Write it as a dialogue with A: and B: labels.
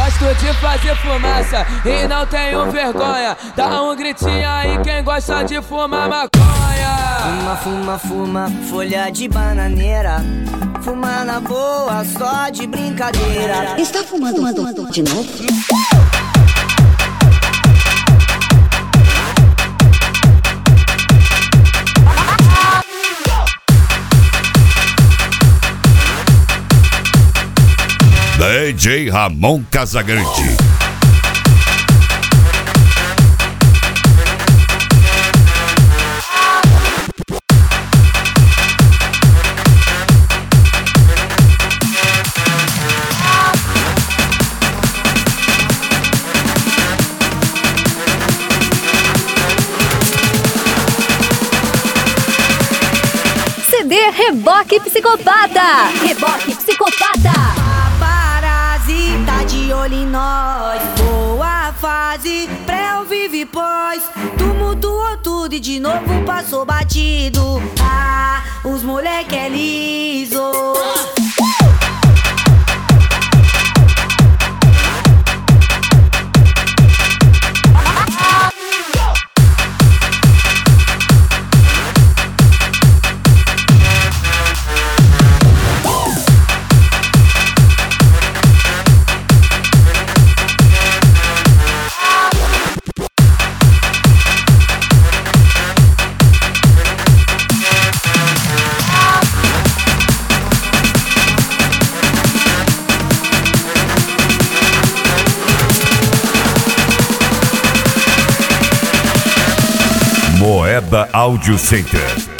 A: Gosto de fazer fumaça e não tenho vergonha. Dá um gritinho aí quem gosta de fumar maconha.
B: Fuma, fuma, fuma, folha de bananeira. Fuma na boa, só de brincadeira.
C: Está fumando de novo?
D: DJ Ramon Casagrande.
E: CD Reboque Psicopata. Reboque Psicopata.
B: Tá de olho em nós, boa fase, pré ou vive pós. Tumultuou tudo e de novo passou batido. Ah, os moleque é liso.
D: Moeda Audio Center.